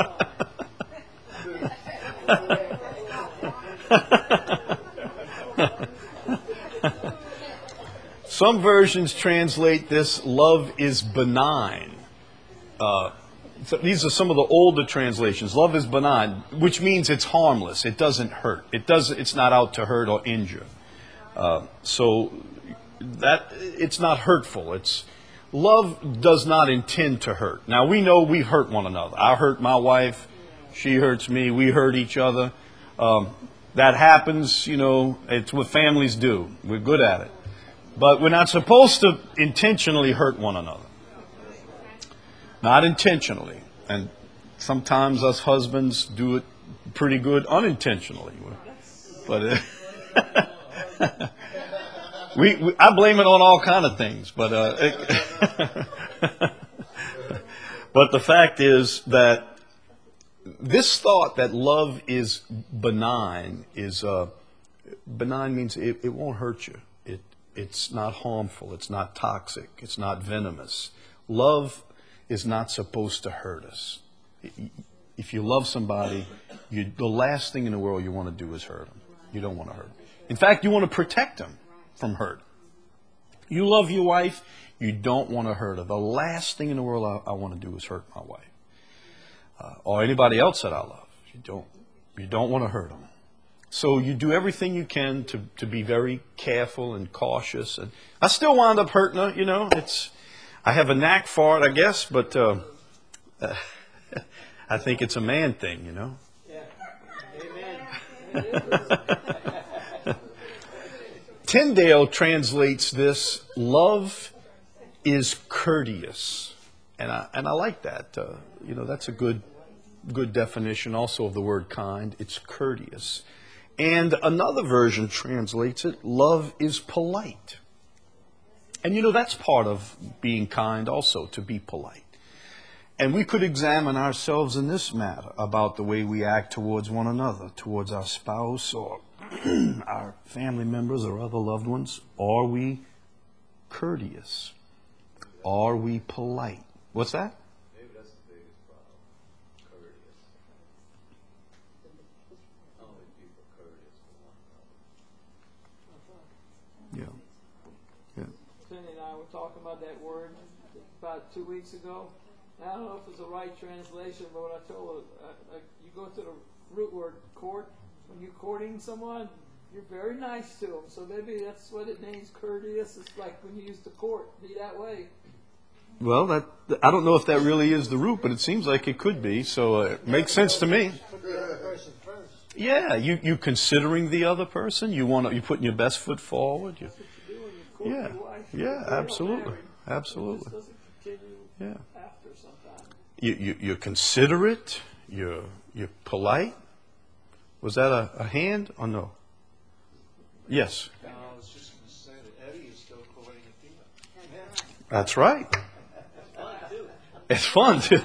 kind. Some versions translate this, love is benign. Uh, so these are some of the older translations. Love is benign, which means it's harmless. It doesn't hurt. It does. It's not out to hurt or injure. Uh, so that it's not hurtful. It's love does not intend to hurt. Now we know we hurt one another. I hurt my wife. She hurts me. We hurt each other. Um, that happens. You know, it's what families do. We're good at it. But we're not supposed to intentionally hurt one another. Not intentionally. And sometimes us husbands do it pretty good unintentionally. But uh, we, we, I blame it on all kind of things. But uh, it, but the fact is that this thought that love is benign is uh, benign means it, it won't hurt you. It it's not harmful. It's not toxic. It's not venomous. Love is not supposed to hurt us. If you love somebody, you, the last thing in the world you want to do is hurt them. You don't want to hurt them. In fact, you want to protect them from hurt. You love your wife, you don't want to hurt her. The last thing in the world I, I want to do is hurt my wife. Uh, or anybody else that I love. You don't, you don't want to hurt them. So you do everything you can to, to be very careful and cautious. And I still wind up hurting her, you know. It's... I have a knack for it, I guess, but uh, uh, I think it's a man thing, you know. Yeah. Amen. Tyndale translates this, love is courteous. And I, and I like that. Uh, you know, that's a good, good definition also of the word kind. It's courteous. And another version translates it, love is polite. And you know, that's part of being kind also, to be polite. And we could examine ourselves in this matter about the way we act towards one another, towards our spouse or our family members or other loved ones. Are we courteous? Are we polite? What's that? Maybe that's the biggest problem. Courteous. Only people courteous to one another. Yeah. Yeah. Cindy and I were talking about that word about two weeks ago. And I don't know if it's the right translation, but what I told her, uh, uh, you go to the root word court. When you're courting someone, you're very nice to them. So maybe that's what it means, courteous. It's like when you used to court, be that way. Well, that I don't know if that really is the root, but it seems like it could be. So uh, it makes sense to me. Put the other person first. Yeah, you you considering the other person. You want to, you putting your best foot forward. You, That's what you do when you court yeah, your wife. yeah, You're absolutely, married. It absolutely. just doesn't continue Yeah. after sometimes. You, you you're considerate. You're you're polite. Was that a, a hand or no? Yes. No, I was just going to say that Eddie is still courting a female. That's right. It's fun too.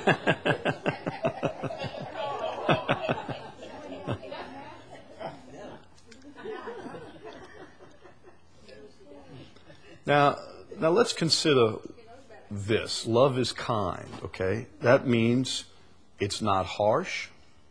now, now let's consider this. Love is kind, okay? That means it's not harsh.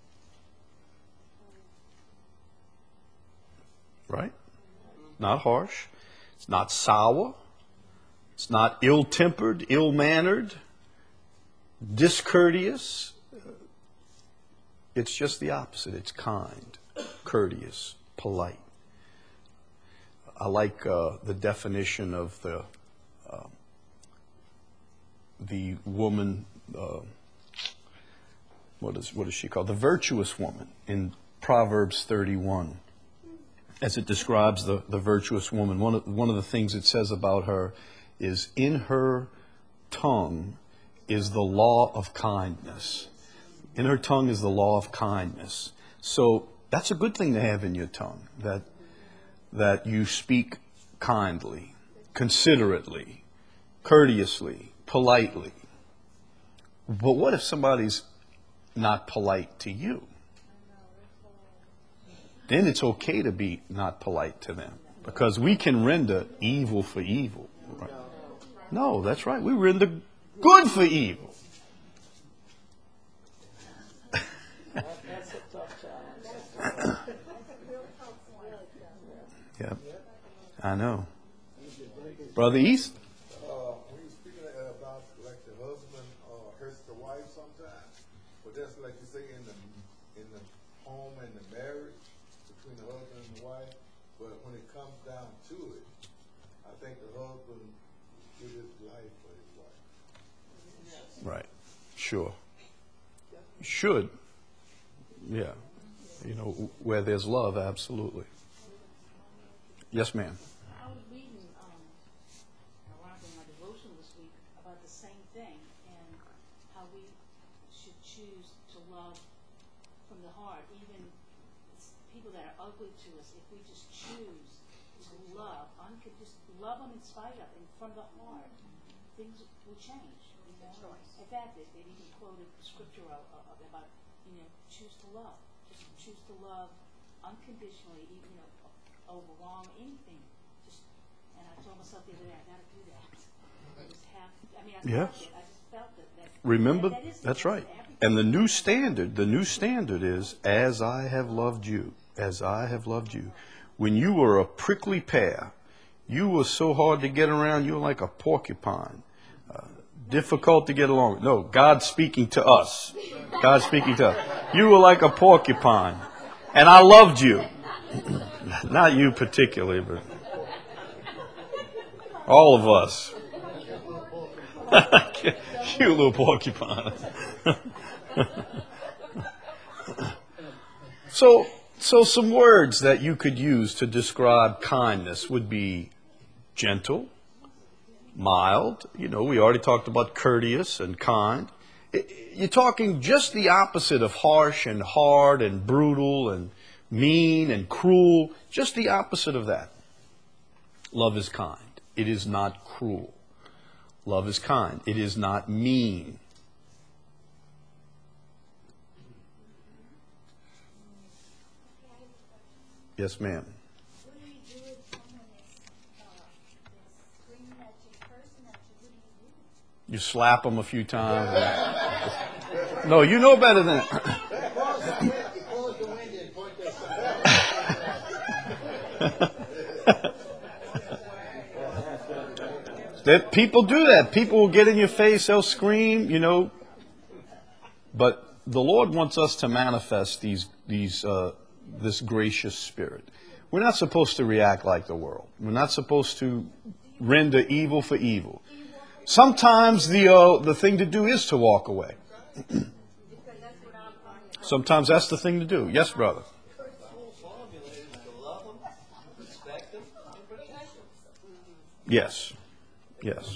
Right? Not harsh. It's not sour. It's not ill-tempered, ill-mannered, discourteous. It's just the opposite. It's kind, courteous, polite. I like uh, the definition of the uh, the woman. Uh, what is what is she called? The virtuous woman in Proverbs thirty-one, as it describes the, the virtuous woman. One of, one of the things it says about her is, in her tongue is the law of kindness. In her tongue is the law of kindness. So that's a good thing to have in your tongue, that that you speak kindly, considerately, courteously, politely. But what if somebody's not polite to you? Then it's okay to be not polite to them, because we can render evil for evil. Right? No, that's right. We render good for evil. That's a tough challenge. Yeah, I know. Brother East? Uh, when you're speaking about like the husband uh, hurts the wife sometimes, but that's like you say in the in the home and the marriage between the husband and the wife. But when it comes down to it, I think the husband gives his life for his wife. Right. Sure. Should. Yeah. You know, where there's love, absolutely. Yes, ma'am. I was reading, um, ironically, my devotion this week about the same thing and how we should choose to love from the heart, even people that are ugly to us. If we just choose to love, unco- just love them in spite of, and from the heart, things will change. You know? In fact, they, they even quoted the scripture of, of, about, you know, choose to love. Just choose to love unconditionally, even, you know, over wrong, anything. Just, and I told myself the other day, I got to do that. I just have. I mean, I Yeah. felt it. I just felt that. that Remember, that, that is the that's right. everything. And the new standard, the new standard is, as I have loved you, as I have loved you. When you were a prickly pear, you were so hard to get around, you were like a porcupine. Uh, difficult to get along with. No, God's speaking to us. God's speaking to us. You were like a porcupine, and I loved you. Not you particularly, but all of us. You little porcupine. so, so some words that you could use to describe kindness would be gentle, mild. You know, we already talked about courteous and kind. You're talking just the opposite of harsh and hard and brutal and mean and cruel. Just the opposite of that. Love is kind. It is not cruel. Love is kind. It is not mean. Yes, ma'am. What do you do if someone is, uh, is screaming at you, cursing at you? What do you do? You slap them a few times. No, you know better than that. People do that. People will get in your face. They'll scream, you know. But the Lord wants us to manifest these these uh, this gracious spirit. We're not supposed to react like the world. We're not supposed to render evil for evil. Sometimes the uh, the thing to do is to walk away. Sometimes that's the thing to do. Yes, brother. Yes. Yes.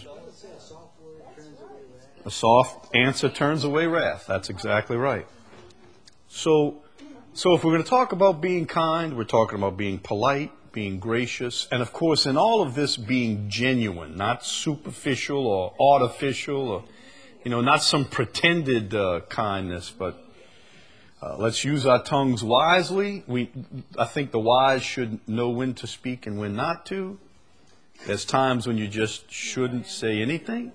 A soft answer turns away wrath. That's exactly right. So, so if we're going to talk about being kind, we're talking about being polite, being gracious, and of course in all of this being genuine, not superficial or artificial, or, you know, not some pretended uh, kindness, but uh, let's use our tongues wisely. We, I think the wise should know when to speak and when not to. There's times when you just shouldn't say anything.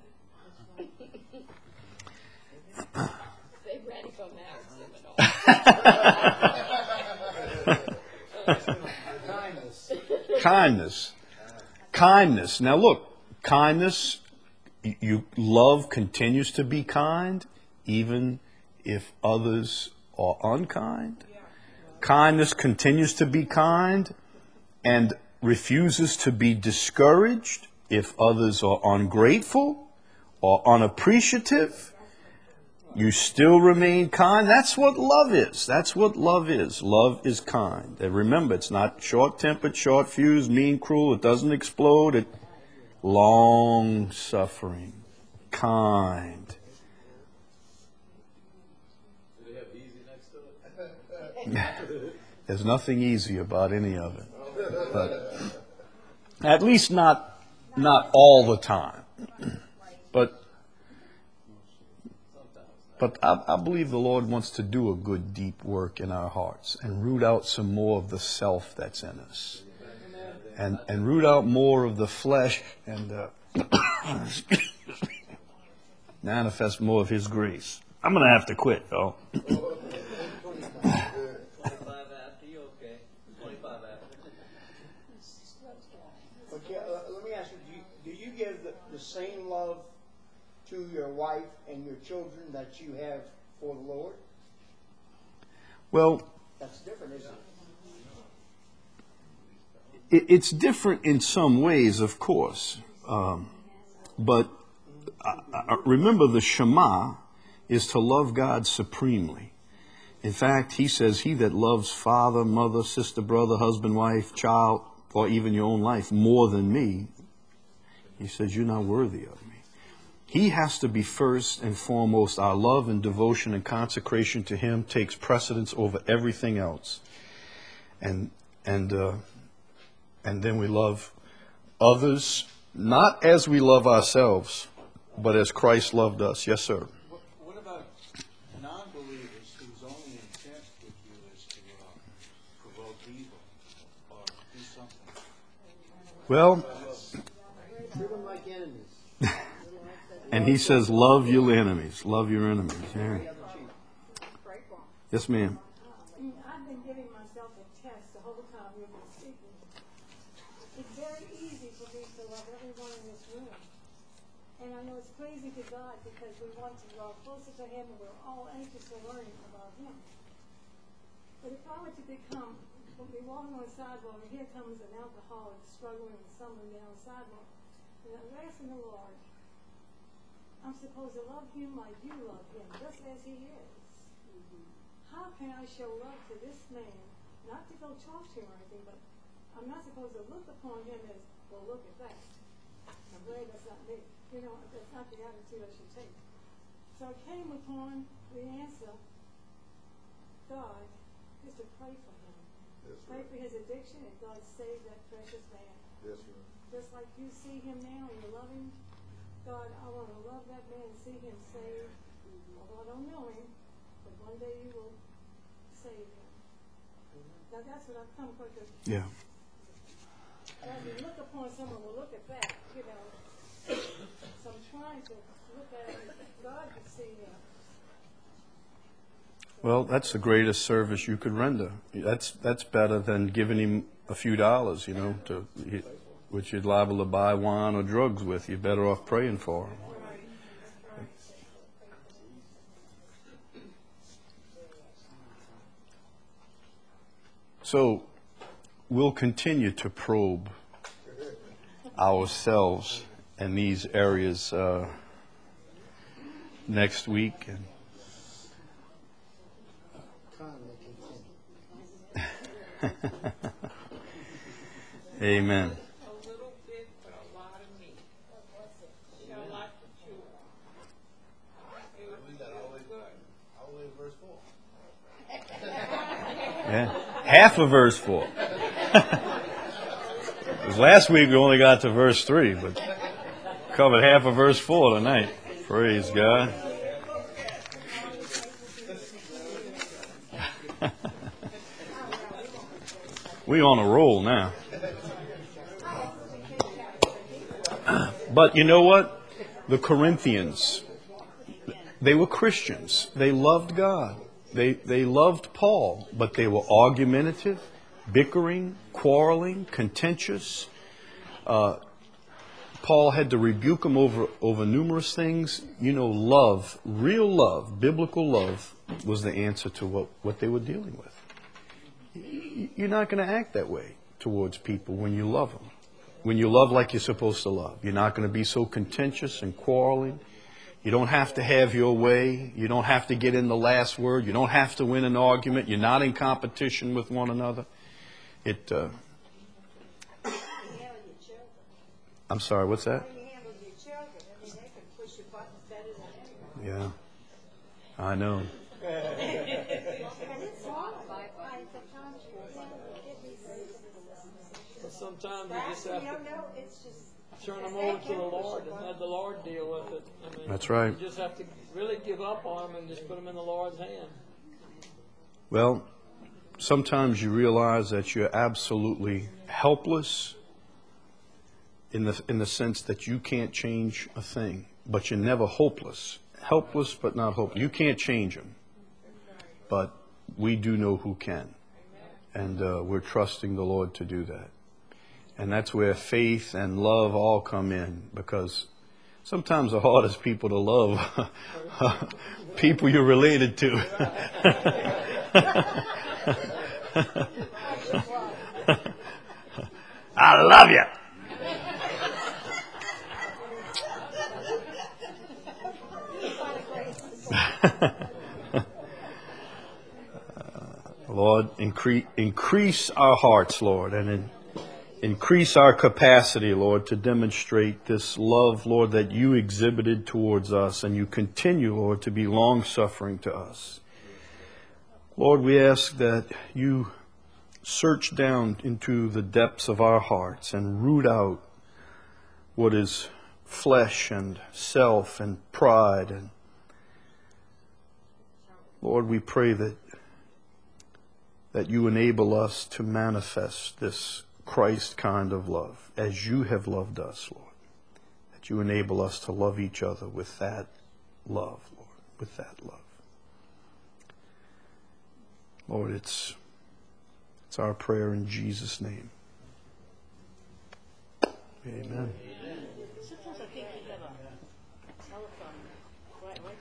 Kindness. Kindness. Now look, kindness, you love continues to be kind, even if others are unkind. Kindness continues to be kind and refuses to be discouraged if others are ungrateful or unappreciative. You still remain kind. That's what love is. That's what love is. Love is kind. And remember, it's not short-tempered, short-fused, mean, cruel. It doesn't explode. It long-suffering, kind. Do they have easy next to it? There's nothing easy about any of it. But at least not not all the time. But but I, I believe the Lord wants to do a good, deep work in our hearts and root out some more of the self that's in us. And and root out more of the flesh and uh, manifest more of His grace. I'm going to have to quit, though. Okay, uh, let me ask you, do you, do you give the, the same love to your wife and your children that you have for the Lord? Well, That's different, isn't it? it, it's different in some ways, of course. Um, but I, I, remember, the Shema is to love God supremely. In fact, He says, he that loves father, mother, sister, brother, husband, wife, child, or even your own life more than me, He says, you're not worthy of me. He has to be first and foremost. Our love and devotion and consecration to Him takes precedence over everything else. And and uh, and then we love others, not as we love ourselves, but as Christ loved us. Yes, sir. What, what about non-believers whose only intent with you is to uh, provoke evil or do something? Well, Treat them like enemies. and He says, love your enemies. Love your enemies. Yeah. Yes, ma'am. I've been giving myself a test the whole time you've been speaking. It's very easy for me to love everyone in this room. And I know it's pleasing to God because we want to draw closer to Him and we're all anxious to learn about Him. But if I were to become, when we walk on the sidewalk and here comes an alcoholic struggling and stumbling down the sidewalk, and I'm asking the Lord, I'm supposed to love him like you love him, just as he is. Mm-hmm. How can I show love to this man? Not to go talk to him or anything, but I'm not supposed to look upon him as, well, look at that. I'm glad that's not me. You know, that's not the attitude I should take. So I came upon the answer, God, is to pray for him. Yes, Pray right. for his addiction, and God save that precious man. Yes, right. Just like you see him now and you love him, God, I want to love that man and see him saved. Although I don't know him, but one day you will save him. Now that's what I've come for. Yeah. As you look upon someone, well, look at that, you know. So I'm trying to look at it as God could see him. Well, that's the greatest service you could render. That's that's better than giving him a few dollars, you know, to which you'd liable to buy wine or drugs with. You're better off praying for him. So we'll continue to probe ourselves in these areas uh, next week. And amen. A little bit, but a lot of meat. Shall like to chew. It was good. I'll leave verse four. Yeah. Half of verse four. Because last week we only got to verse three, but covered half of verse four tonight. Praise God. We on a roll now. But you know what? The Corinthians, they were Christians. They loved God. They they loved Paul, but they were argumentative, bickering, quarreling, contentious. Uh, Paul had to rebuke them over, over numerous things. You know, love, real love, biblical love, was the answer to what, what they were dealing with. You're not going to act that way towards people when you love them. When you love like you're supposed to love. You're not going to be so contentious and quarreling. You don't have to have your way. You don't have to get in the last word. You don't have to win an argument. You're not in competition with one another. It. Uh, I'm sorry, what's that? Yeah, I know. But sometimes you just have to turn them over to the Lord and let the Lord deal with it. I mean, That's right. You just have to really give up on them and just put them in the Lord's hand. Well, sometimes you realize that you're absolutely helpless in the in the sense that you can't change a thing, but you're never hopeless. Helpless, but not hopeless. You can't change them, but we do know who can, and uh, we're trusting the Lord to do that. And that's where faith and love all come in, because sometimes the hardest people to love are people you're related to. I love you. Lord, increase, increase our hearts, Lord, and in, increase our capacity, Lord, to demonstrate this love, Lord, that you exhibited towards us, and you continue, Lord, to be long-suffering to us. Lord, we ask that you search down into the depths of our hearts and root out what is flesh and self and pride. And Lord, we pray that that you enable us to manifest this Christ kind of love as you have loved us, Lord. That you enable us to love each other with that love, Lord, with that love. Lord, it's it's our prayer in Jesus' name. Amen. Sometimes I think we have a telephone right, right